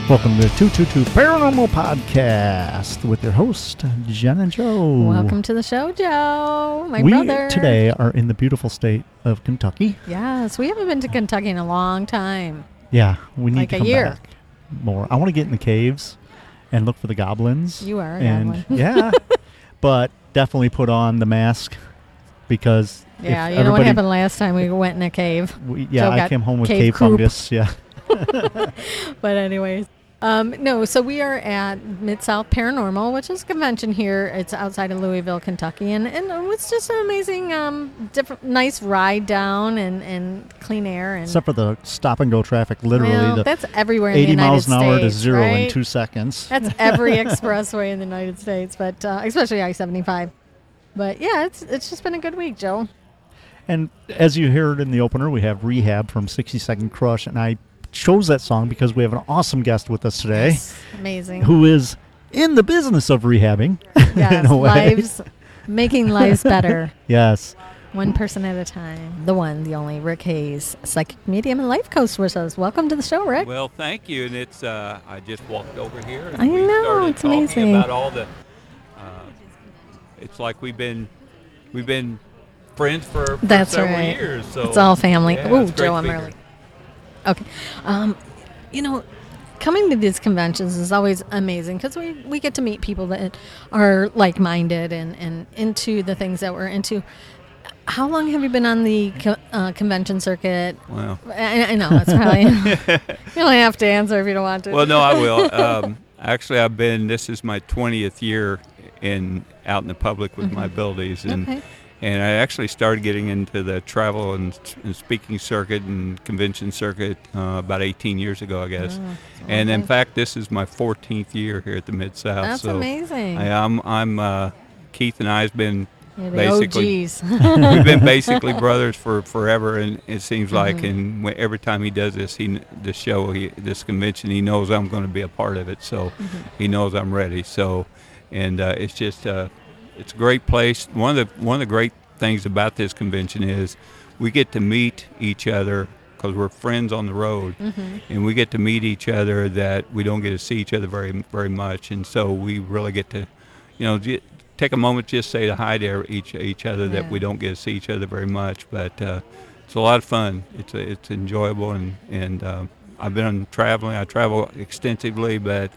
Welcome to the 222 Paranormal Podcast with your host, Jen and Joe. Welcome to the show, Joe, my we brother. We today are in the beautiful state of Kentucky. Yes, we haven't been to Kentucky in a long time. Yeah, we need like to a come year. back more. I want to get in the caves and look for the goblins. You are a and goblin. Yeah, but definitely put on the mask because yeah, you know what happened last time we went in a cave. Joe I came home with cave fungus. Yeah. But anyways. No, so we are at Mid-South Paranormal, which is a convention here. It's outside of Louisville, Kentucky, and it's just an amazing, nice ride down and clean air. And except for the stop and go traffic, literally. That's everywhere in the 80 United miles an hour to States, zero right? in 2 seconds. That's every expressway in the United States, but especially I-75. But yeah, it's just been a good week, Joe. And as you heard in the opener, we have Rehab from 60 Second Crush, and I chose that song because we have an awesome guest with us today. Yes, amazing. Who is in the business of rehabbing. Yes, in a way. Making lives better. Yes. One person at a time. The one, the only, Rick Hayes, psychic medium and life coach with us. Welcome to the show, Rick. Well, thank you. And it's I just walked over here. And I know, it's amazing. About all the. It's like we've been friends for That's several right. years. So it's all family. Yeah, Oh, it's great Joe, I'm to be early. here. Okay. Coming to these conventions is always amazing because we get to meet people that are like-minded and into the things that we're into. How long have you been on the convention circuit? Well, I know it's probably you don't have to answer if you don't want to. Well, no, I will. Actually, this is my 20th year out in the public with my abilities, and I actually started getting into the travel and speaking circuit and convention circuit about 18 years ago, I guess. And in fact, this is my 14th year here at the Mid-South. That's amazing. I'm Keith and I has been basically OGs. We've been basically brothers for forever, and it seems like. And every time he does this, this convention, he knows I'm going to be a part of it. So he knows I'm ready. So, and it's just. It's a great place. One of the great things about this convention is we get to meet each other because we're friends on the road, and we get to meet each other that we don't get to see each other very, very much. And so we really get to, take a moment just say hi to each other that we don't get to see each other very much. But it's a lot of fun. It's enjoyable, and I've been traveling. I travel extensively, but.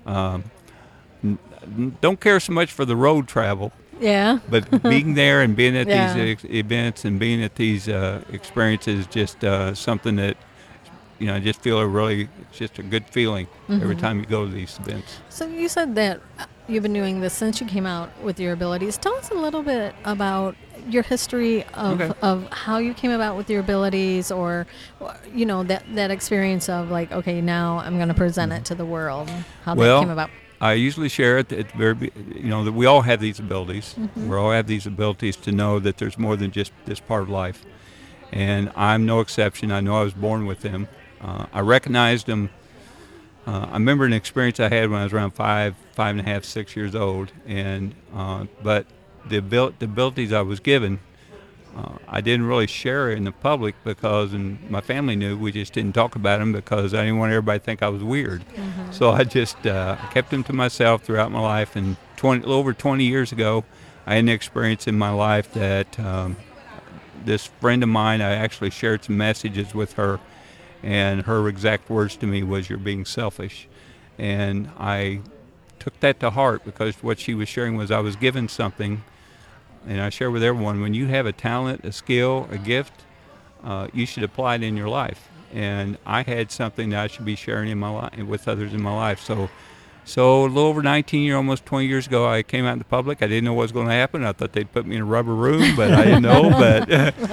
Don't care so much for the road travel. Yeah. But being there and being at these events and being at these experiences, just something that, I just feel it's just a good feeling every time you go to these events. So you said that you've been doing this since you came out with your abilities. Tell us a little bit about your history of how you came about with your abilities, or, that experience of like, okay, now I'm going to present it to the world. How that came about. I usually share it at the very, that we all have these abilities. We all have these abilities to know that there's more than just this part of life. And I'm no exception. I know I was born with them. I recognized them. I remember an experience I had when I was around 5 and a half, 6 years old. And but the abilities I was given, I didn't really share in the public and my family knew. We just didn't talk about them because I didn't want everybody to think I was weird. So I just kept them to myself throughout my life. And over 20 years ago, I had an experience in my life that this friend of mine, I actually shared some messages with her, and her exact words to me was, "You're being selfish." And I took that to heart because what she was sharing was I was given something. And I share with everyone, when you have a talent, a skill, a gift, you should apply it in your life. And I had something that I should be sharing in my life with others in my life. So a little over almost 20 years ago, I came out in the public. I didn't know what was going to happen. I thought they'd put me in a rubber room, but I didn't know. But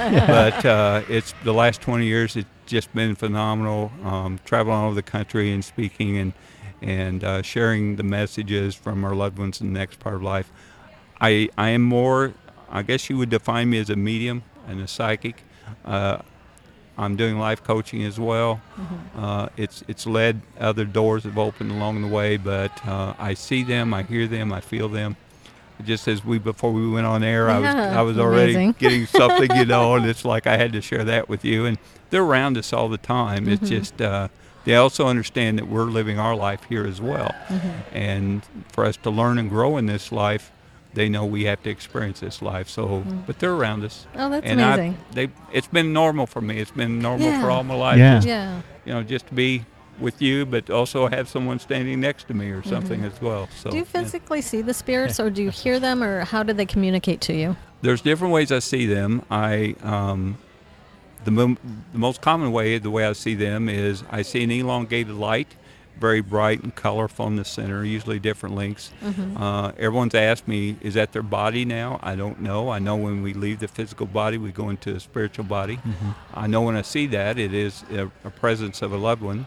it's the last 20 years. It's just been phenomenal. Traveling all over the country and speaking and sharing the messages from our loved ones in the next part of life. I am more, I guess you would define me as a medium and a psychic. I'm doing life coaching as well. It's led, other doors have opened along the way, but I see them, I hear them, I feel them. Just as before we went on air, I was already getting something, and it's like I had to share that with you. And they're around us all the time. It's just they also understand that we're living our life here as well. And for us to learn and grow in this life, they know we have to experience this life. So, but they're around us. Oh, that's and amazing. It's been normal for me. It's been normal Yeah. for all my life. Yeah. Just, Yeah. just to be with you, but also have someone standing next to me or something as well. So Do you yeah. physically see the spirits, or do you hear them, or how do they communicate to you? There's different ways I see them. The most common way, the way I see them, is I see an elongated light, very bright and colorful in the center, usually different lengths. Everyone's asked me, is that their body now? I don't know. I know when we leave the physical body, we go into a spiritual body. I know when I see that, it is a presence of a loved one.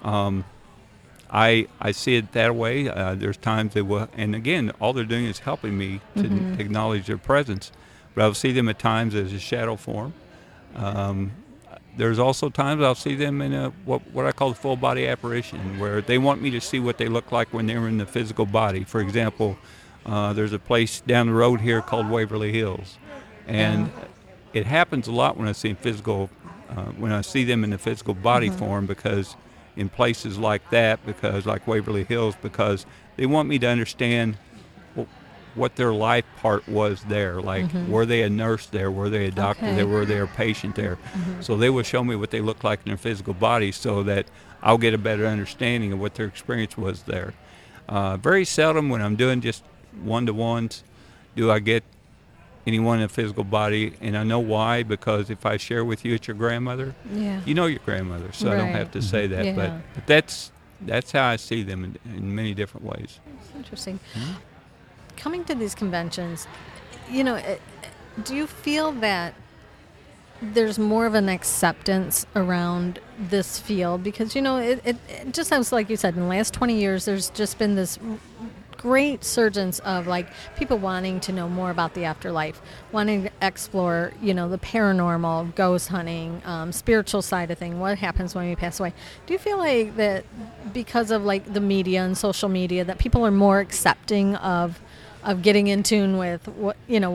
I see it that way. There's times they will, and again, all they're doing is helping me to acknowledge their presence. But I'll see them at times as a shadow form. There's also times I'll see them in what I call a full body apparition, where they want me to see what they look like when they're in the physical body. For example, there's a place down the road here called Waverly Hills, and it happens a lot when I see when I see them in the physical body form, because in places like that, because like Waverly Hills, because they want me to understand what their life part was there. Like, were they a nurse there? Were they a doctor there? Were they a patient there? So they will show me what they look like in their physical body, so that I'll get a better understanding of what their experience was there. Very seldom when I'm doing just one-to-ones do I get anyone in a physical body, and I know why, because if I share with you it's your grandmother, Yeah. you know your grandmother, so I don't Right. have to say that. Yeah. But that's how I see them in many different ways. It's interesting. Coming to these conventions, do you feel that there's more of an acceptance around this field? Because, it just sounds like you said, in the last 20 years, there's just been this great surgence of people wanting to know more about the afterlife, wanting to explore, the paranormal, ghost hunting, spiritual side of thing, what happens when we pass away. Do you feel like that because of the media and social media, that people are more accepting of getting in tune with what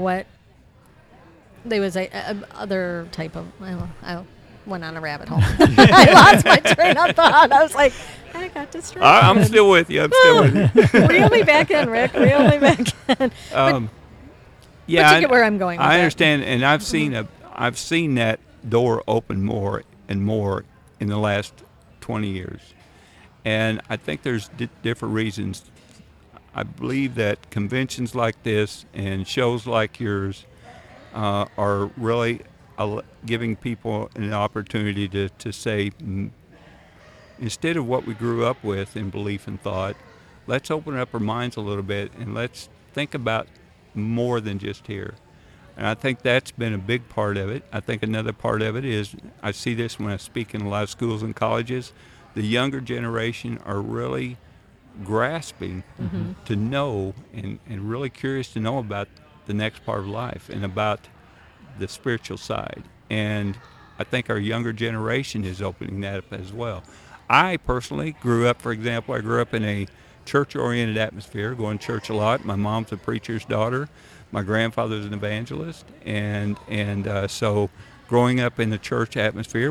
there was other type of, I went on a rabbit hole. I lost my train of thought. I was like, I got distracted. I'm still with you. Reel me back in, Rick. Reel me back in. Yeah, but you get where I'm going with I that. understand, and I've seen that door open more and more in the last 20 years, and I think there's different reasons. I believe that conventions like this and shows like yours are really giving people an opportunity to say, instead of what we grew up with in belief and thought, let's open up our minds a little bit and let's think about more than just here. And I think that's been a big part of it. I think another part of it is, I see this when I speak in a lot of schools and colleges, the younger generation are really grasping to know and really curious to know about the next part of life and about the spiritual side. And I think our younger generation is opening that up as well. I personally grew up in a church-oriented atmosphere, going to church a lot. My mom's a preacher's daughter. My grandfather's an evangelist. And so growing up in the church atmosphere,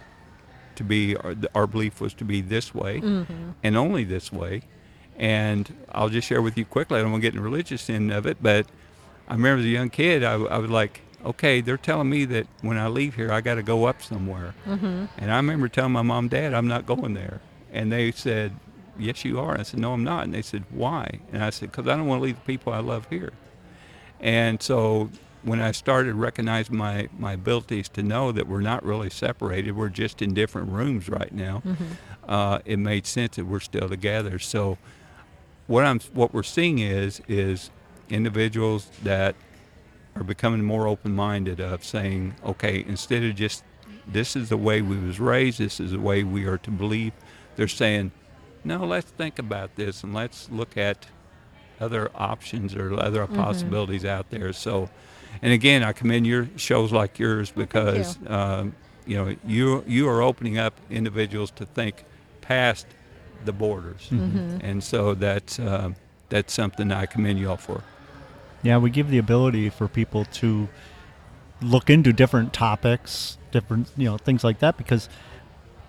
our belief was to be this way and only this way. And I'll just share with you quickly, I don't want to get in the religious end of it, but I remember as a young kid, I was like, okay, they're telling me that when I leave here, I got to go up somewhere. And I remember telling my mom, Dad, I'm not going there. And they said, yes, you are. And I said, no, I'm not. And they said, why? And I said, because I don't want to leave the people I love here. And so when I started recognizing my abilities to know that we're not really separated, we're just in different rooms right now, it made sense that we're still together. So what we're seeing is individuals that are becoming more open-minded of saying, okay, instead of just this is the way we was raised, this is the way we are to believe, they're saying, no, let's think about this and let's look at other options or other possibilities out there. So, and again, I commend your shows like yours because you are opening up individuals to think past the borders, and so that's something I commend you all for. Yeah, we give the ability for people to look into different topics, different things like that, because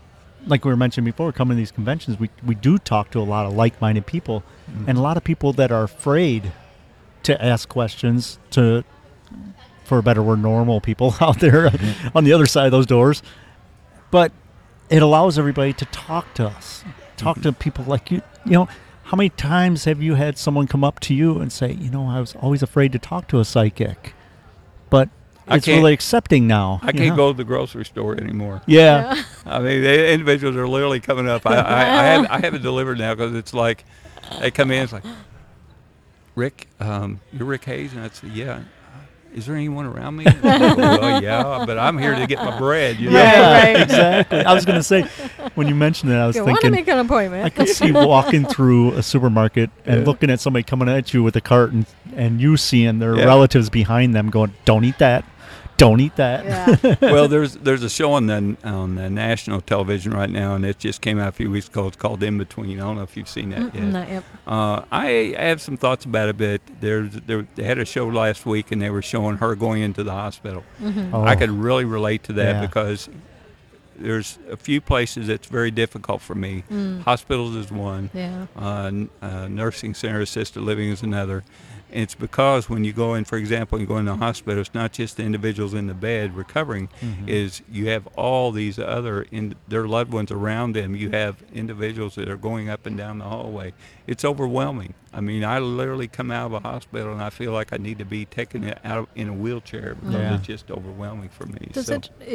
like we were mentioning before, coming to these conventions, we do talk to a lot of like-minded people, and a lot of people that are afraid to ask questions to, for a better word, normal people out there on the other side of those doors. But it allows everybody to talk to us, talk to people like you. You know, how many times have you had someone come up to you and say, you know, I was always afraid to talk to a psychic, but it's really accepting now. I can't go to the grocery store anymore. Yeah. I mean, the individuals are literally coming up. I have it delivered now because it's like they come in. It's like, Rick, you're Rick Hayes, and I'd say, yeah. Is there anyone around me? Well, yeah, but I'm here to get my bread. You know? Yeah, right. Exactly. I was going to say, when you mentioned it, I was You thinking, want to make an appointment. I could see walking through a supermarket and looking at somebody coming at you with a cart, and you seeing their relatives behind them going, "Don't eat that. Don't eat that." Yeah. Well, there's a show on the national television right now, and it just came out a few weeks ago. It's called In Between. I don't know if you've seen that yet. Not yet. I have some thoughts about it, but they had a show last week, and they were showing her going into the hospital. Mm-hmm. Oh. I could really relate to that Yeah. because there's a few places that's very difficult for me. Hospitals is one. Yeah. Nursing center, assisted living is another. And it's because when you go in, for example, you go in the hospital, it's not just the individuals in the bed recovering, is you have all these other, their loved ones around them. You have individuals that are going up and down the hallway. It's overwhelming. I mean, I literally come out of a hospital and I feel like I need to be taken out in a wheelchair because it's just overwhelming for me. Does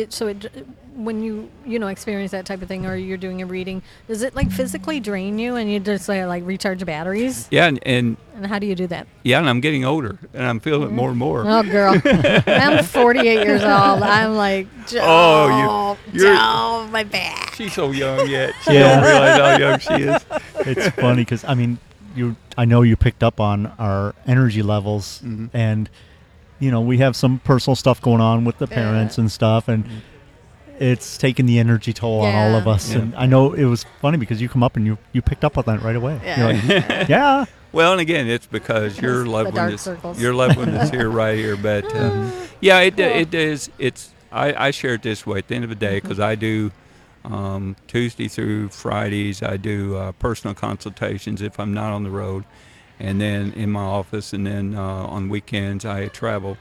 when you experience that type of thing, or you're doing a reading, does it like physically drain you and you just like recharge batteries? Yeah, and how do you do that? yeah, and I'm getting older and I'm feeling it more and more. Oh, girl. I'm 48 years old. I'm like, you're my back. She's so young yet. She don't realize how young she is. It's funny because, I mean, I know you picked up on our energy levels, and, you know, we have some personal stuff going on with the parents and stuff, and it's taking the energy toll on all of us. Yeah. And I know it was funny because you come up and you picked up on that right away. Yeah. You're like, yeah. Well, and again, it's because your loved one is here right here. But yeah, it is. I share it this way. At the end of the day, because I do Tuesday through Fridays, I do personal consultations if I'm not on the road, and then in my office, and then on weekends I travel.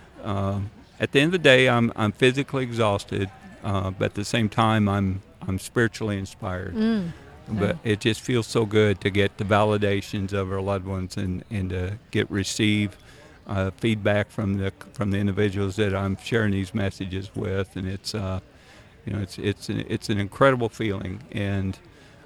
At the end of the day, I'm physically exhausted, but at the same time I'm spiritually inspired. But it just feels so good to get the validations of our loved ones and to receive feedback from the individuals that I'm sharing these messages with, and it's it's an incredible feeling. And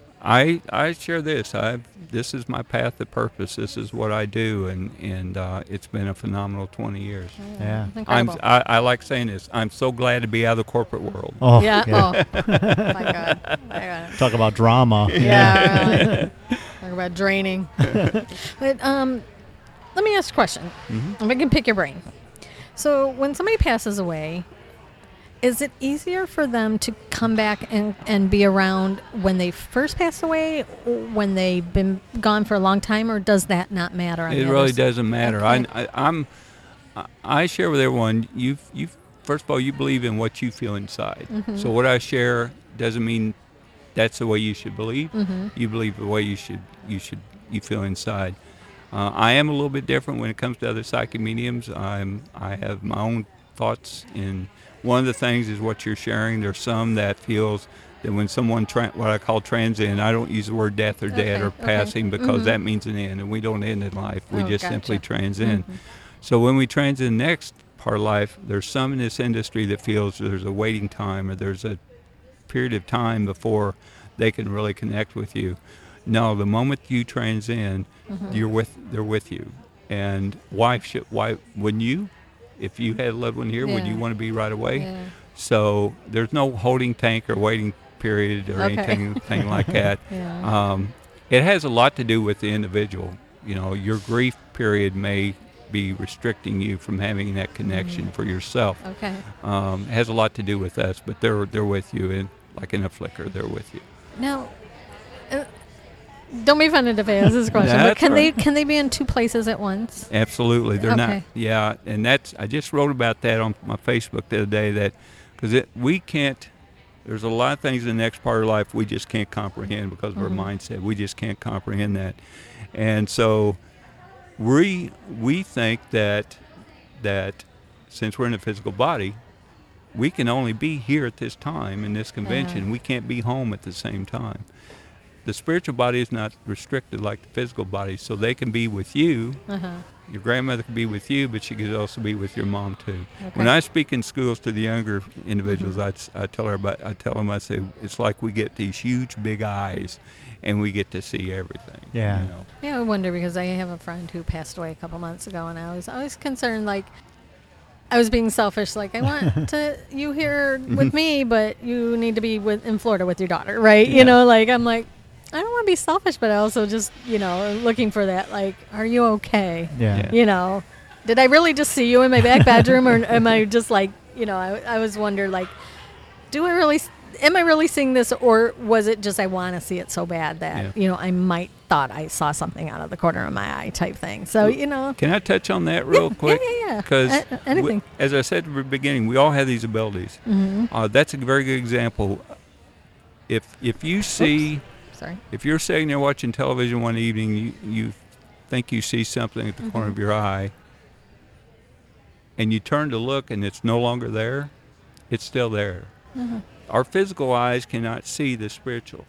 I share this. This is my path of purpose. This is what I do, and it's been a phenomenal 20 years. Yeah. I like saying this. I'm so glad to be out of the corporate world. Oh, yeah. Oh, my God. Talk about drama. Yeah. Really. Talk about draining. But let me ask a question. If I can pick your brain. So when somebody passes away, is it easier for them to come back and be around when they first pass away, or when they've been gone for a long time, or does that not matter? It really doesn't matter. Okay. I share with everyone. You first of all, you believe in what you feel inside. So what I share doesn't mean that's the way you should believe. You believe the way you feel inside. I am a little bit different when it comes to other psychic mediums. I have my own thoughts in. One of the things is what you're sharing. There's some that feels that when someone, what I call transient, I don't use the word death or dead or passing because that means an end, and we don't end in life. We just simply transcend. So when we transcend the next part of life, there's some in this industry that feels there's a waiting time or there's a period of time before they can really connect with you. No, the moment you transcend, they're with you. And why wouldn't you? If you had a loved one here, would you want to be right away? Yeah. So there's no holding tank or waiting period or anything like that. It has a lot to do with the individual. You know, your grief period may be restricting you from having that connection for yourself. Okay. It has a lot to do with us, but they're with you, and like in a flicker, they're with you. Now, don't be offended if I ask this question, but can they be in two places at once? Absolutely, they're not. Yeah, and I just wrote about that on my Facebook the other day, that because we can't There's a lot of things in the next part of life we just can't comprehend because of our Mm-hmm. mindset. We just can't comprehend that. And so we think that since we're in a physical body, we can only be here at this time in this convention. Yeah. We can't be home at the same time. The spiritual body is not restricted like the physical body, so they can be with you. Uh-huh. Your grandmother can be with you, but she could also be with your mom too. Okay. When I speak in schools to the younger individuals, I tell them, I say, it's like we get these huge big eyes, and we get to see everything. Yeah. You know? Yeah, I wonder because I have a friend who passed away a couple months ago, and I was always concerned, like, I was being selfish, like, I want to you here with me, but you need to be in Florida with your daughter, right? Yeah. You know, like, I'm like, I don't want to be selfish, but I also just, you know, looking for that, like, are you okay? Yeah. You know, did I really just see you in my back bedroom, or am I just like, you know, I was wondering, like, am I really seeing this, or was it just I want to see it so bad that, you know, I might thought I saw something out of the corner of my eye type thing. So, you know. Can I touch on that real quick? Yeah. Because Anything. as I said at the beginning, we all have these abilities. Mm-hmm. That's a very good example. If you see, Sorry. if you're sitting there watching television one evening, you think you see something at the corner of your eye, and you turn to look and it's no longer there, it's still there. Our physical eyes cannot see the spiritual.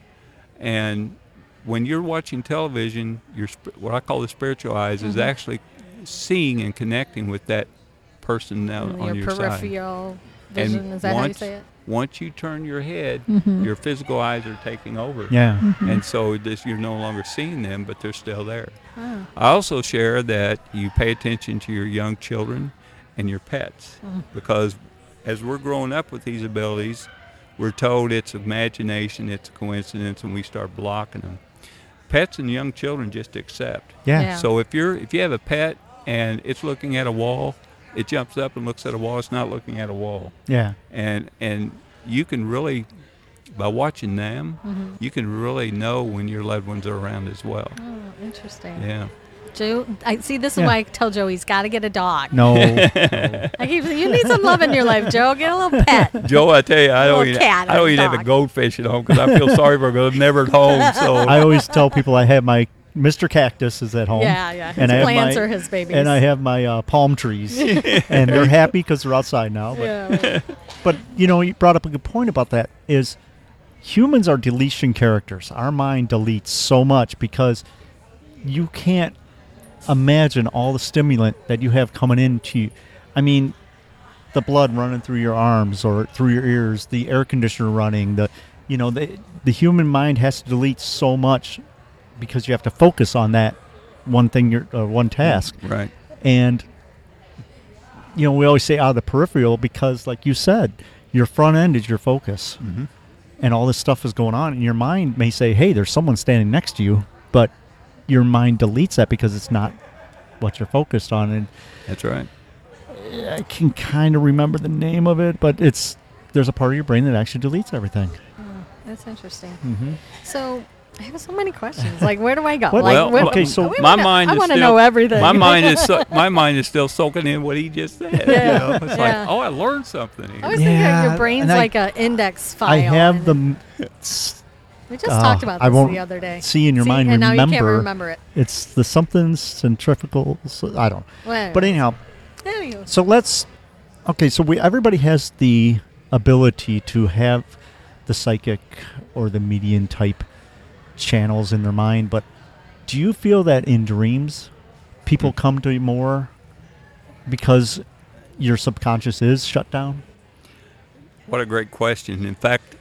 And when you're watching television, what I call the spiritual eyes is actually seeing and connecting with that person now on your side. Peripheral vision, And is that how you say it? Once you turn your head, your physical eyes are taking over. Yeah. And so you're no longer seeing them, but they're still there. Oh. I also share that you pay attention to your young children and your pets, because as we're growing up with these abilities, we're told it's imagination, it's a coincidence, and we start blocking them. Pets and young children just accept. Yeah. Yeah. So if you have a pet and it's looking at a wall, it jumps up and looks at a wall. It's not looking at a wall. Yeah. And you can really, by watching them, you can really know when your loved ones are around as well. Oh, interesting. Yeah. Joe, I see. This is Yeah. why I tell Joe he's got to get a dog. No. I keep saying, you need some love in your life, Joe. Get a little pet. Joe, I tell you, I don't Little cat I don't or even have a dog. goldfish at home because I feel sorry for them. I'm never at home. So I always tell people I have my Mr. Cactus is at home. Yeah. His And I have plants my- are his babies. And I have my palm trees, and they're happy because they're outside now. But, Yeah. but you know, you brought up a good point about that. Is humans are deletion characters. Our mind deletes so much because you can't imagine all the stimulant that you have coming into you. I mean, the blood running through your arms or through your ears, the air conditioner running, the human mind has to delete so much because you have to focus on that one thing, one task. right. And you know, we always say out of the peripheral because, like you said, your front end is your focus, and all this stuff is going on, and your mind may say, "Hey, there's someone standing next to you," but your mind deletes that because it's not what you're focused on. And That's right. I can kind of remember the name of it, but there's a part of your brain that actually deletes everything. Oh, that's interesting. Mm-hmm. So I have so many questions. Like, where do I go? What- Like, Well, okay, so my mind I is want to still- know everything. My mind is still soaking in what he just said. Yeah, You know? It's yeah. like, oh, I learned something here. I always think that Yeah, your brain's and I- like an index file. I have and the We just talked about I this won't the other day. see in your See, mind. and now Remember, you can't remember it. it's the something centrifugal. I don't. Well, But anyhow, anywho. so everybody has the ability to have the psychic or the medium type channels in their mind, but do you feel that in dreams people come to you more because your subconscious is shut down? What a great question. In fact,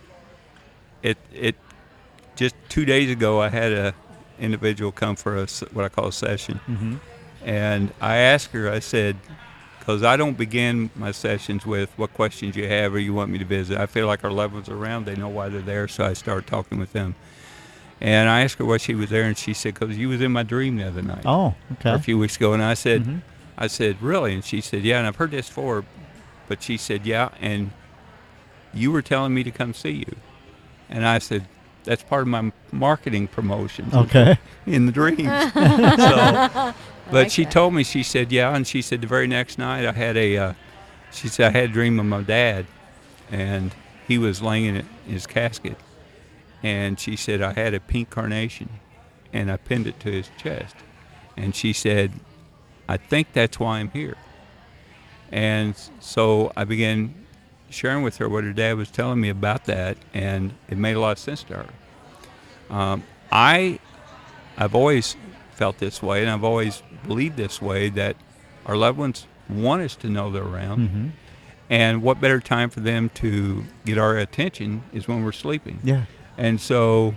it just 2 days ago I had a individual come for what I call a session, Mm-hmm. and I asked her. I said, because I don't begin my sessions with what questions you have or you want me to visit. I feel like our loved ones are around. They know why they're there, so I start talking with them. And I asked her why she was there, and she said, because you was in my dream the other night. Oh, Or a okay. few weeks ago, and I said, Mhm. really? And she said, yeah, and I've heard this before, but she said, yeah, and you were telling me to come see you. And I said, that's part of my marketing promotions Okay. in the dreams. So, but like she that. told me, she said, yeah, and she said the very next night I had a dream of my dad, and he was laying in his casket, and she said, I had a pink carnation, and I pinned it to his chest. And she said, I think that's why I'm here. And so I began sharing with her what her dad was telling me about that, and it made a lot of sense to her. I've always felt this way, and I've always believed this way, that our loved ones want us to know they're around. Mm-hmm. And what better time for them to get our attention is when we're sleeping. Yeah. And so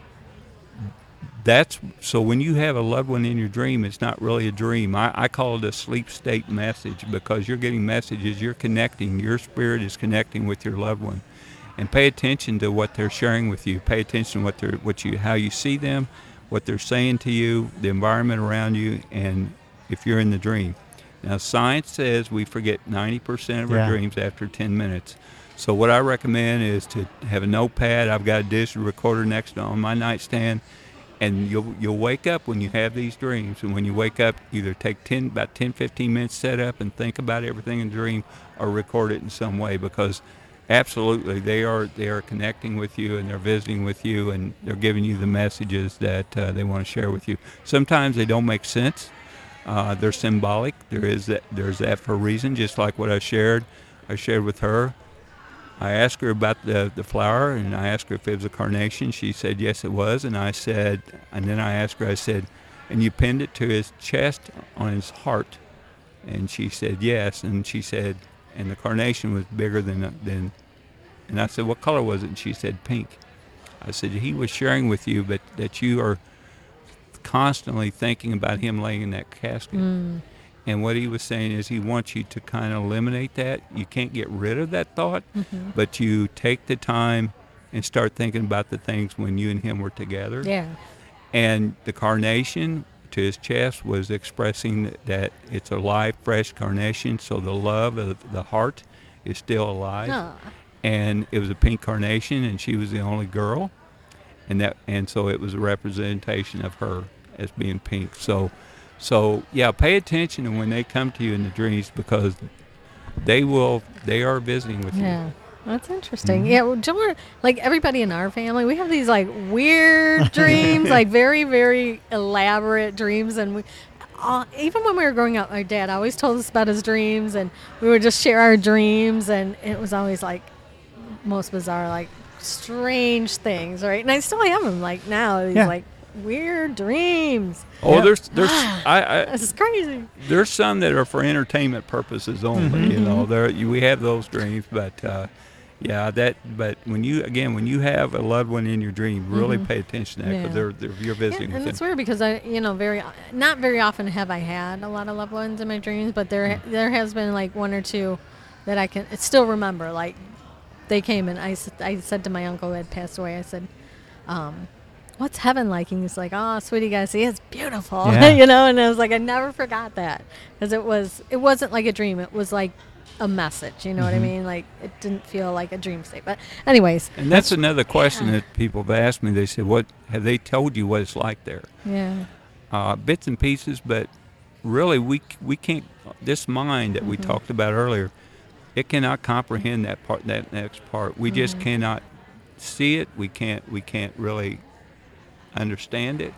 when you have a loved one in your dream, it's not really a dream. I call it a sleep state message, because you're getting messages, you're connecting, your spirit is connecting with your loved one. And pay attention to what they're sharing with you. Pay attention to how you see them, what they're saying to you, the environment around you, and if you're in the dream. Now, science says we forget 90% of our dreams after 10 minutes. So what I recommend is to have a notepad. I've got a digital recorder next on my nightstand, and you'll wake up when you have these dreams. And when you wake up, either take about 10, 15 minutes, set up and think about everything in the dream, or record it in some way, because absolutely they are connecting with you, and they're visiting with you, and they're giving you the messages that they want to share with you. Sometimes they don't make sense. They're symbolic. There's that for a reason, just like what I shared with her. I asked her about the flower, and I asked her if it was a carnation. She said yes, it was. And then I asked her, I said, and you pinned it to his chest on his heart? And she said yes. And she said, and the carnation was bigger than. And I said, what color was it? And she said pink. I said, he was sharing with you, but that you are constantly thinking about him laying in that casket. And what he was saying is he wants you to kind of eliminate that. You can't get rid of that thought, but you take the time and start thinking about the things when you and him were together. Yeah. And the carnation to his chest was expressing that it's a live, fresh carnation, so the love of the heart is still alive. Aww. And it was a pink carnation, and she was the only girl. And so it was a representation of her as being pink. So yeah, pay attention to when they come to you in the dreams, because they are visiting with you. Yeah, that's interesting. Yeah, well, John, like everybody in our family, we have these like weird dreams, like very, very elaborate dreams, and we. Even when we were growing up, my dad always told us about his dreams, and we would just share our dreams, and it was always like most bizarre, like strange things, right? And I still have them, like now, these like weird dreams. Oh, there's this is crazy. There's some that are for entertainment purposes only. You know, we have those dreams, but but when you have a loved one in your dream, really pay attention to that, because you're visiting with and them. it's weird, because not very often have I had a lot of loved ones in my dreams, but there has been like one or two that I can still remember. Like they came, and I said to my uncle who had passed away, I said, what's heaven like? And he's like, oh, sweetie, you gotta see, it's beautiful. And I was like, I never forgot that, because it wasn't like a dream, it was like a message, you know what I mean? Like it didn't feel like a dream state. But anyways, and that's another question that people have asked me. They said, what have they told you what it's like there? Bits and pieces, but really we can't, this mind that we talked about earlier, it cannot comprehend that next part. We just cannot see it. We can't really understand it.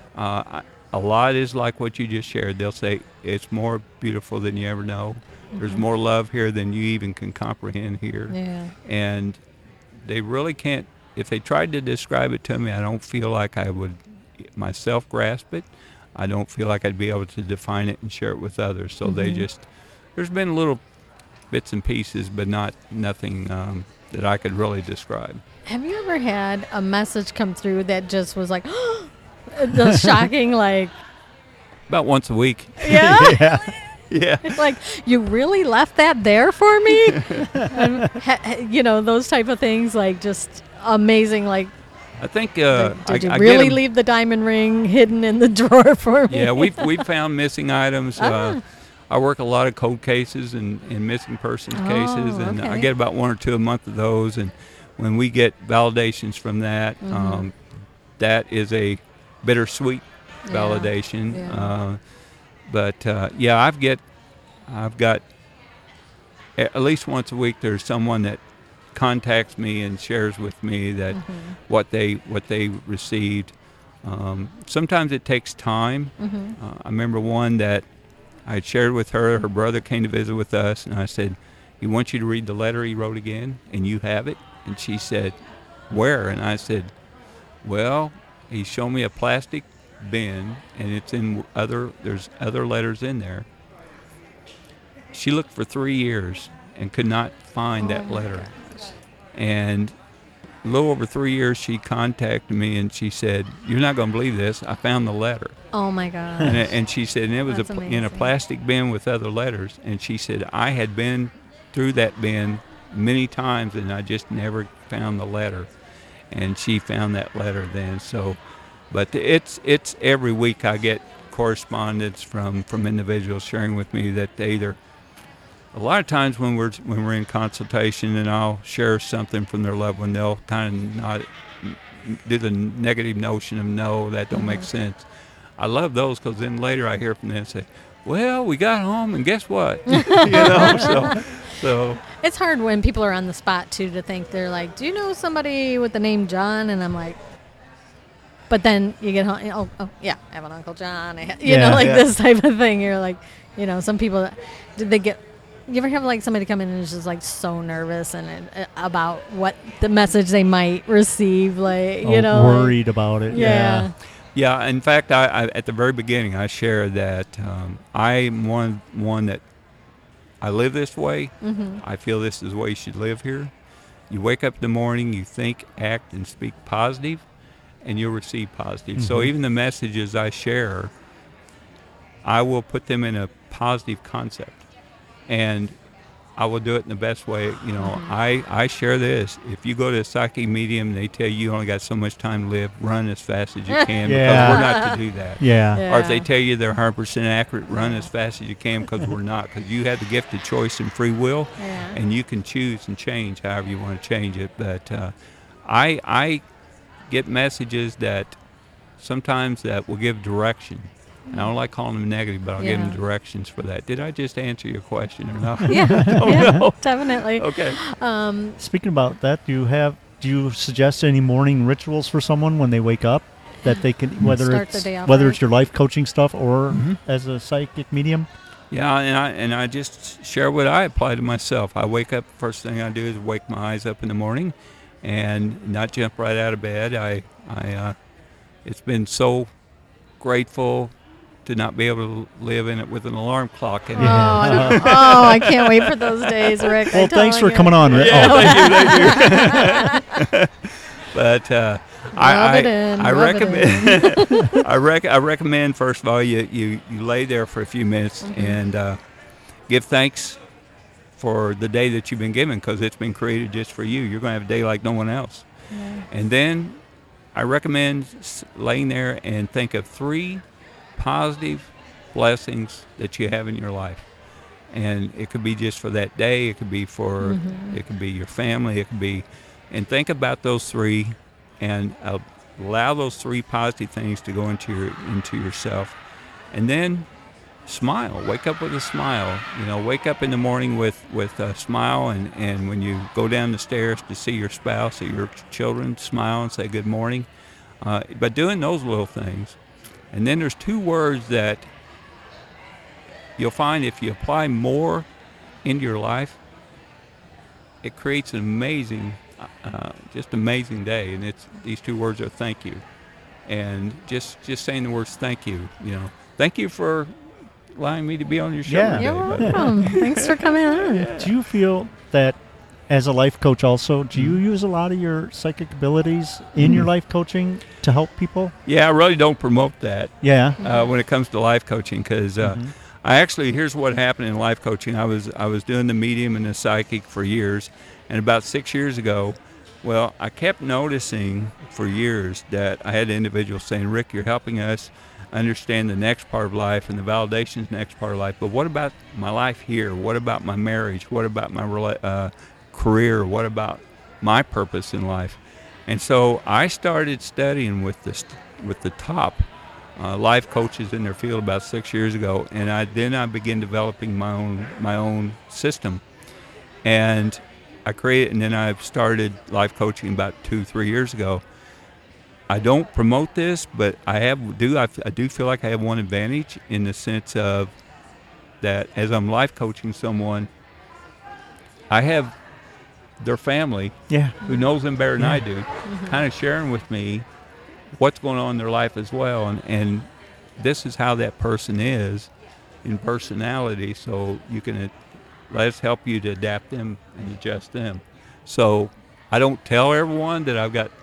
A lot is like what you just shared. They'll say it's more beautiful than you ever know. There's more love here than you even can comprehend here. And they really can't. If they tried to describe it to me, I don't feel like I would myself grasp it. I don't feel like I'd be able to define it and share it with others. So there's been little bits and pieces, but nothing that I could really describe. Have you ever had a message come through that just was like, the shocking, like? About once a week. Yeah? Yeah. Like, you really left that there for me? Those type of things, like just amazing, like. I think did you really leave the diamond ring hidden in the drawer for me? Yeah, we've found missing items. I work a lot of cold cases and missing persons cases, and I get about 1 or 2 a month of those. And when we get validations from that, that is a bittersweet validation. But I've got at least once a week there's someone that contacts me and shares with me that what they received. Sometimes it takes time. I remember one that I had shared with her. Her brother came to visit with us, and I said, "He wants you to read the letter he wrote again, and you have it." And she said, "Where?" And I said, "Well, he showed me a plastic bin, and it's in there's other letters in there." She looked for 3 years and could not find that letter. And a little over 3 years, she contacted me and she said, "You're not going to believe this. I found the letter." Oh my gosh. And she said, and it was That's in a amazing. plastic bin with other letters. And she said, "I had been through that bin many times and I just never found the letter." And she found that letter then. So, but it's every week I get correspondence from individuals sharing with me that they either, a lot of times when we're in consultation and I'll share something from their loved one, they'll kind of not do the negative notion of no, that don't make sense. I love those because then later I hear from them and say, "Well, we got home and guess what?" So It's hard when people are on the spot too to think. They're like, "Do you know somebody with the name John?" And I'm like, but then you get home, oh yeah, I have an Uncle John. This type of thing. You're like, some people, did they get, you ever have like somebody come in and is just like so nervous and about what the message they might receive, like, worried about it. Yeah. yeah, in fact, I at the very beginning I shared that I'm one that I live this way. I feel this is the way you should live here. You wake up in the morning, you think, act, and speak positive, and you'll receive positive. So even the messages I share, I will put them in a positive concept, and I will do it in the best way. I share this. If you go to a psychic medium and they tell you only got so much time to live, run as fast as you can because we're not to do that. Yeah. Or if they tell you they're 100% accurate, run as fast as you can because we're not. Because you have the gift of choice and free will, and you can choose and change however you want to change it. But I get messages that sometimes that will give direction. And I don't like calling them negative, but I'll give them directions for that. Did I just answer your question or not? Yeah, definitely. Okay. Speaking about that, do you suggest any morning rituals for someone when they wake up that they can, whether Start the day off it's right. your life coaching stuff or as a psychic medium? Yeah, and I just share what I apply to myself. I wake up, first thing I do is wake my eyes up in the morning and not jump right out of bed. I it's been so grateful to not be able to live in it with an alarm clock. And I can't wait for those days, Rick. Well, thanks for coming on, Rick. Thank you. But I recommend I recommend first of all you lay there for a few minutes and give thanks for the day that you've been given because it's been created just for you. You're going to have a day like no one else. Yeah. And then I recommend laying there and think of 3 positive blessings that you have in your life, and it could be just for that day. It could be for it could be your family. It could be, and think about those 3, and allow those 3 positive things to go into yourself, and then smile. Wake up with a smile. Wake up in the morning with a smile, and when you go down the stairs to see your spouse or your children, smile and say good morning. But doing those little things. And then there's 2 words that you'll find if you apply more into your life, it creates an amazing, just amazing day. And these 2 words are thank you. And just saying the words thank you, thank you for allowing me to be on your show today. You're welcome. Thanks for coming on. Do you feel that as a life coach also, do you use a lot of your psychic abilities in your life coaching to help people? Yeah, I really don't promote that. Yeah. When it comes to life coaching, because here's what happened in life coaching. I was doing the medium and the psychic for years, and about 6 years ago, I kept noticing for years that I had individuals saying, "Rick, you're helping us understand the next part of life and the validation's next part of life, but what about my life here? What about my marriage? What about my career? What about my purpose in life?" And so I started studying with the top life coaches in their field about 6 years ago, and I began developing my own system. And I created, and then I've started life coaching about 2-3 years ago. I don't promote this, but I do feel like I have one advantage in the sense of that as I'm life coaching someone, I have their family who knows them better than I do, kind of sharing with me what's going on in their life as well, and this is how that person is in personality, so you can let us help you to adapt them and adjust them. So I don't tell everyone that I've got,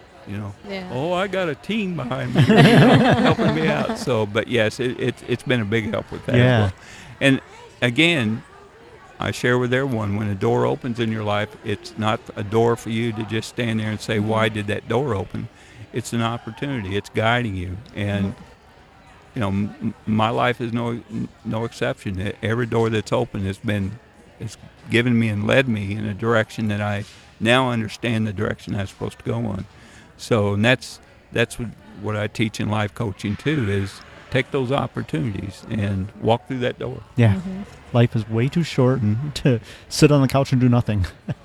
I got a team behind me, helping me out. So, but yes, it's been a big help with that as well. And again, I share with everyone, when a door opens in your life, it's not a door for you to just stand there and say, why did that door open? It's an opportunity. It's guiding you. And, my life is no exception. Every door that's open it's given me and led me in a direction that I now understand the direction I'm supposed to go on. So, and that's what I teach in life coaching too, is take those opportunities and walk through that door. Yeah. Life is way too short to sit on the couch and do nothing.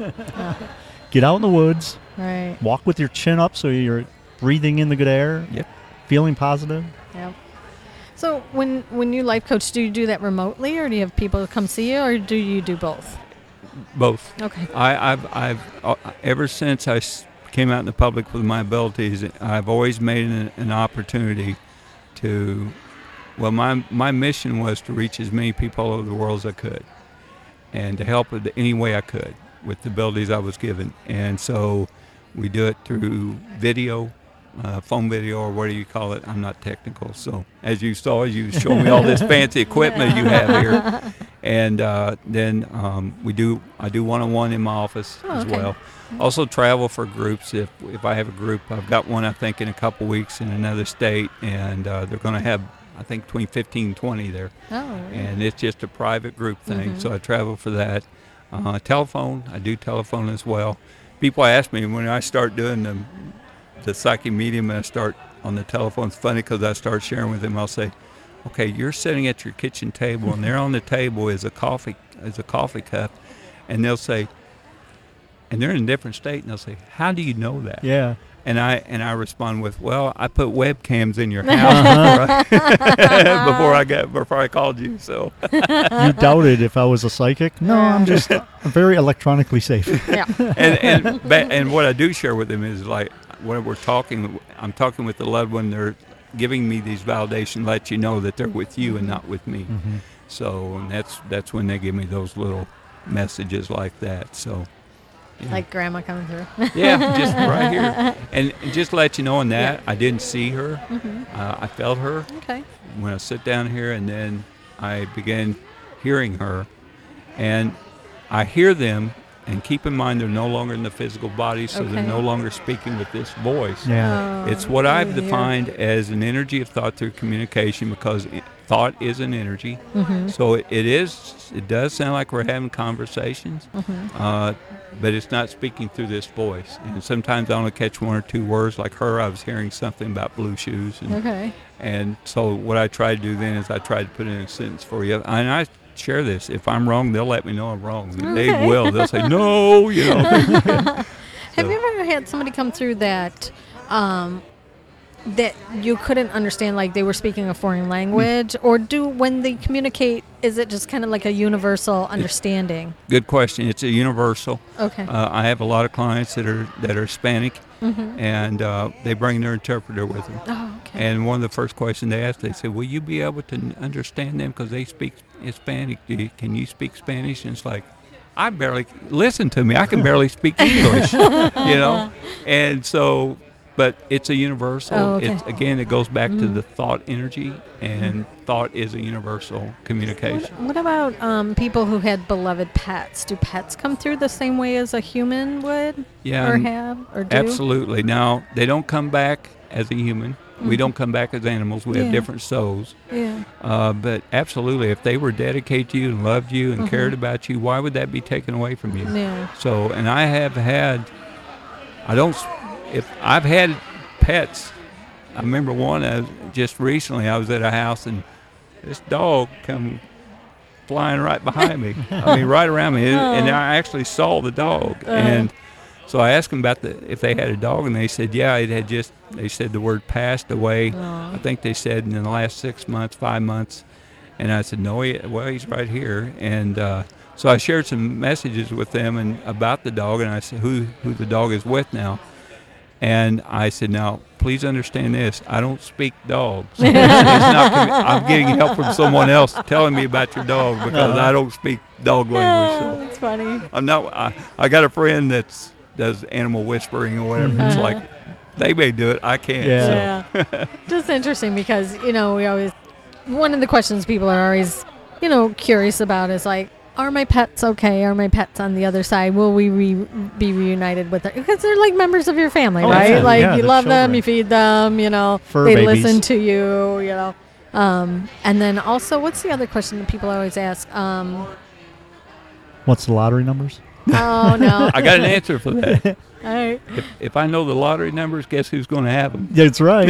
Get out in the woods. Right. Walk with your chin up so you're breathing in the good air. Yep. Feeling positive. Yep. So when you life coach, do you do that remotely, or do you have people come see you, or do you do both? Both. Okay. I've ever since I came out in the public with my abilities, I've always made an opportunity to, my mission was to reach as many people all over the world as I could, and to help in any way I could with the abilities I was given. And so we do it through video, phone video, or what do you call it? I'm not technical. So as you saw, you showed me all this fancy equipment you have here. And then I do one-on-one in my office as well. Also travel for groups. If I have a group, I've got one I think in a couple weeks in another state, and they're going to have, I think, between 15 and 20 there. Oh, really? And it's just a private group thing, so I travel for that. Telephone, I do telephone as well. People ask me when I start doing the psychic medium and I start on the telephone, it's funny because I start sharing with them, I'll say, okay, you're sitting at your kitchen table, and there on the table is a coffee cup, and they'll say, and they're in a different state, and they'll say, how do you know that? Yeah. And I respond with, well, I put webcams in your house before I called you. So you doubted if I was a psychic? No, I'm just very electronically safe. Yeah. and what I do share with them is, like, when I'm talking with the loved one, they're giving me these validation, let you know that they're with you and not with me. Mm-hmm. So, and that's when they give me those little messages like that. So. Yeah. Like grandma coming through. Yeah, just right here. And just to let you know on that, I didn't see her. I felt her when I sit down here, and then I began hearing her. And I hear them, and keep in mind they're no longer in the physical body, so they're no longer speaking with this voice. Yeah. It's what I've defined as an energy of thought through communication, because thought is an energy. So it does sound like we're having conversations, but it's not speaking through this voice. And sometimes I only catch one or two words. Like her, I was hearing something about blue shoes. And so what I try to do then is I try to put in a sentence for you. And I share this. If I'm wrong, they'll let me know I'm wrong. They will. They'll say, no, Have you ever had somebody come through that that you couldn't understand, like they were speaking a foreign language, or when they communicate, is it just kind of like a universal understanding? Good question. It's a universal. Okay. I have a lot of clients that are Hispanic, and they bring their interpreter with them. Oh, okay. And one of the first questions they ask, they say, will you be able to understand them because they speak Hispanic? Can you speak Spanish? And it's like, I barely, listen to me, I can barely speak English, And so, but it's a universal. Oh, okay. It goes back to the thought energy, and thought is a universal communication. What about people who had beloved pets? Do pets come through the same way as a human would? Yeah. Or have? Or do? Absolutely. Now, they don't come back as a human. We don't come back as animals. We have different souls. Yeah. But absolutely, if they were dedicated to you and loved you and cared about you, why would that be taken away from you? Yeah. So, and I have had, if I've had pets. I remember one just recently I was at a house and this dog come flying right behind me. I mean, right around me. And I actually saw the dog. And so I asked them about if they had a dog, and they said, yeah, it had they said the word passed away. I think they said in the last 6 months, 5 months. And I said, no, he's right here. And so I shared some messages with them and about the dog, and I said who the dog is with now. And I said, now, please understand this. I don't speak dogs. It's not I'm getting help from someone else telling me about your dog because I don't speak dog language. So That's funny. I'm not. I got a friend that does animal whispering or whatever. It's like they may do it. I can't. Yeah. So. Yeah. Just interesting because, we always, one of the questions people are always, curious about is like, are my pets okay? Are my pets on the other side? Will we be reunited with them? Because they're like members of your family, right? Yeah. Like Yeah, you they're love them, children. you feed them, Fur they babies. listen to you, And then also, what's the other question that people always ask? What's the lottery numbers? Oh, no. I got an answer for that. All right. If I know the lottery numbers, guess who's going to have them? That's right.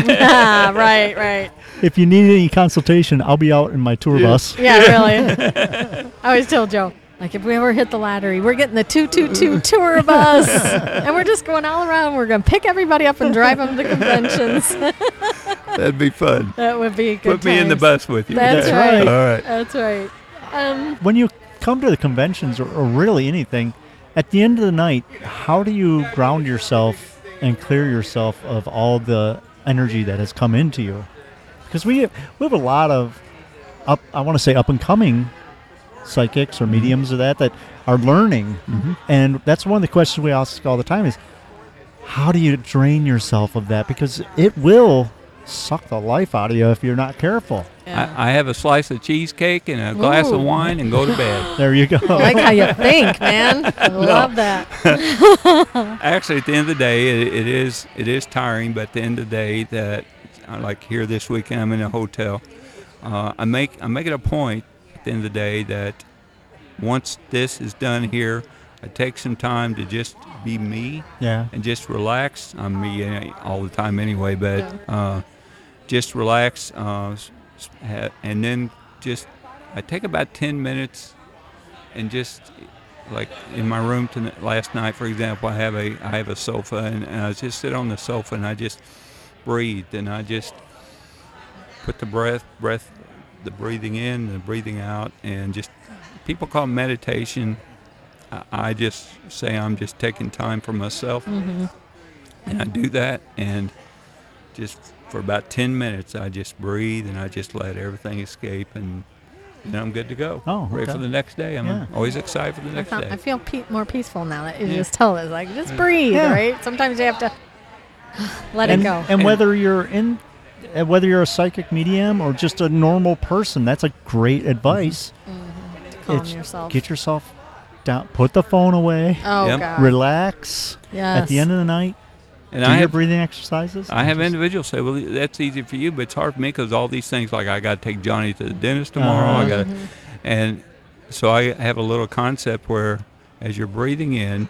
Right. If you need any consultation, I'll be out in my tour bus. Yeah, really. I always tell Joe, like, if we ever hit the lottery, we're getting the 222 tour bus, and we're just going all around. We're going to pick everybody up and drive them to conventions. That'd be fun. That would be good. Put me in the bus with you. That's That's right. right. All right. That's right. When you come to the conventions or really anything, at the end of the night, how do you ground yourself and clear yourself of all the energy that has come into you? Because we have a lot of up and coming psychics or mediums or that are learning, and that's one of the questions we ask all the time is, how do you drain yourself of that? Because it will suck the life out of you if you're not careful. I have a slice of cheesecake and a glass of wine and go to bed. There you go. I like how you think, man. I love that. Actually, at the end of the day, it is tiring. But at the end of the day, that like here this weekend, I'm in a hotel. I make it a point at the end of the day that once this is done here, I take some time to just be me. Yeah. And just relax. I'm me all the time anyway, but just relax, and then I take about 10 minutes, and just like in my room last night, for example, I have a sofa, and I just sit on the sofa and I just breathe, and I just put the the breathing in, the breathing out, and just people call it meditation. I just say I'm just taking time for myself, and I do that, and just for about 10 minutes, I just breathe and I just let everything escape, and then I'm good to go. Oh, Ready okay. for the next day. I'm always excited for the next day. I feel more peaceful now that you just told us. Like, just breathe, right? Sometimes you have to let it go. And whether you're a psychic medium or just a normal person, that's a great advice. Calm yourself. Get yourself down. Put the phone away. Oh, Yep. God. Relax. Yes. At the end of the night, And do I your have breathing exercises. I have individuals say, well, that's easy for you, but it's hard for me because all these things, like I got to take Johnny to the dentist tomorrow. And so I have a little concept where as you're breathing in,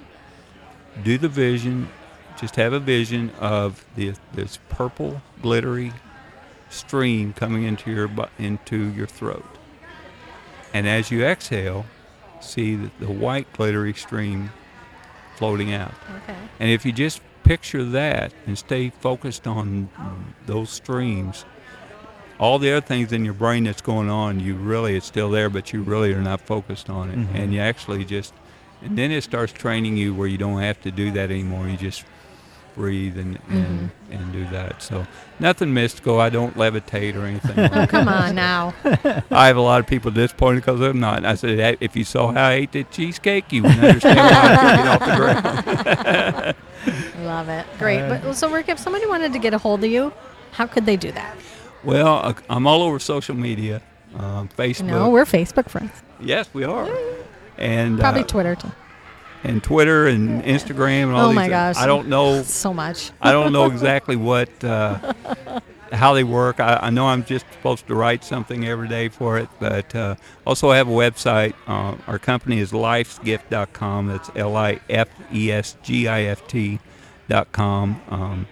do the vision, just have a vision of this purple glittery stream coming into your throat. And as you exhale, see the white glittery stream floating out. Okay. And if you just picture that and stay focused on those streams, all the other things in your brain that's going on, it's still there, but you really are not focused on it. Mm-hmm. And you actually and then it starts training you where you don't have to do that anymore. You just breathe and do that. So nothing mystical. I don't levitate or anything like Oh, that. come on now. I have a lot of people disappointed because I'm not. And I said, if you saw how I ate that cheesecake, you would understand why I took it off the ground. Love it. Great. But so, Rick, if somebody wanted to get a hold of you, how could they do that? Well, I'm all over social media, Facebook. No, we're Facebook friends. Yes, we are. And Probably Twitter, too. and Twitter and Instagram and all Oh, these my things. gosh. I don't know. So much. I don't know exactly what how they work. I know I'm just supposed to write something every day for it, but also I have a website. Our company is lifesgift.com. That's lifesgift.com.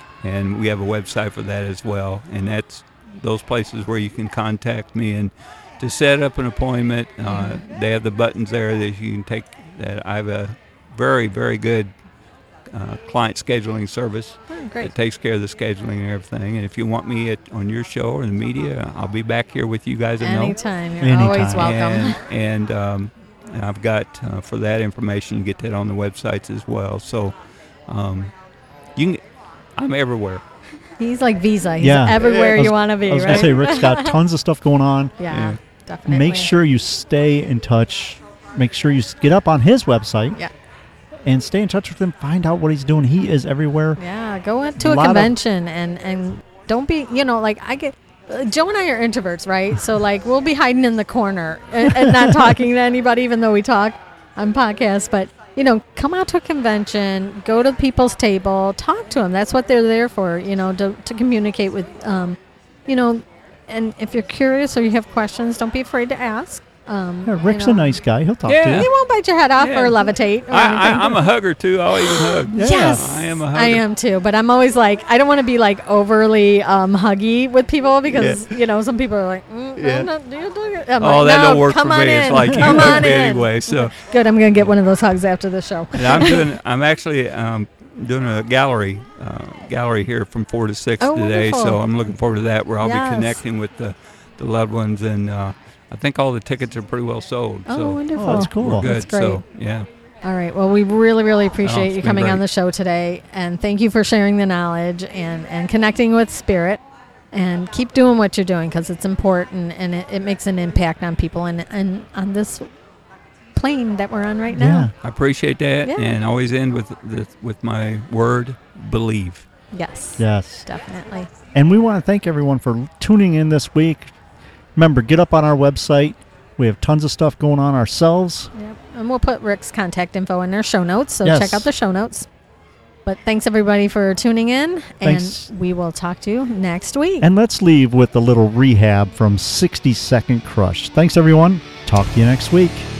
And we have a website for that as well. And that's those places where you can contact me and to set up an appointment. They have the buttons there that you can take. That I have a very, very good client scheduling service Great. that takes care of the scheduling and everything. And if you want me on your show or in the media, I'll be back here with you guys. Anytime. You're Anytime. always welcome. And I've got for that information, you get that on the websites as well. So you can, I'm everywhere. He's like Visa. He's Yeah. everywhere I was- you want to be, I was right? going to say, Rick's got tons of stuff going on. yeah, definitely. Make sure you stay in touch. Make sure you get up on his website. Yeah. And stay in touch with him. Find out what he's doing. He is everywhere. Yeah, go to a Lot of- convention and don't be, like I get, Joe and I are introverts, right? So like we'll be hiding in the corner and not talking to anybody, even though we talk on podcasts. But, come out to a convention, go to people's table, talk to them. That's what they're there for, to communicate with, and if you're curious or you have questions, don't be afraid to ask. Yeah, Rick's a nice guy. He'll talk to Yeah. you. He won't bite your head off Yeah. or levitate. Or anything. I'm a hugger too. I'll even hug. Yeah. Yes, I am a hugger. I am too. But I'm always like, I don't want to be like overly huggy with people because some people are like, I'm not, do you do it? I'm Oh, like, that no, don't work for come on me. in. It's like you Come hug on me in. anyway. So Good. I'm gonna get one of those hugs after the show. and I'm actually doing a gallery here from 4 to 6 Oh, today. wonderful. So I'm looking forward to that, where I'll Yes. be connecting with the loved ones, and I think all the tickets are pretty well sold. Oh, so wonderful. Oh, that's cool. we're good. That's great. So yeah. All right. Well, we really, really appreciate it's you been coming on great. the show today, and thank you for sharing the knowledge and connecting with Spirit. And keep doing what you're doing because it's important and it makes an impact on people and on this plane that we're on right Yeah. now. I appreciate that, Yeah. and always end with my word, believe. Yes. Yes. Definitely. And we want to thank everyone for tuning in this week. Remember, get up on our website. We have tons of stuff going on ourselves. Yep. And we'll put Rick's contact info in their show notes, so Yes. check out the show notes. But thanks everybody for tuning in, Thanks. and we will talk to you next week. And let's leave with a little rehab from 60 Second Crush. Thanks, everyone. Talk to you next week.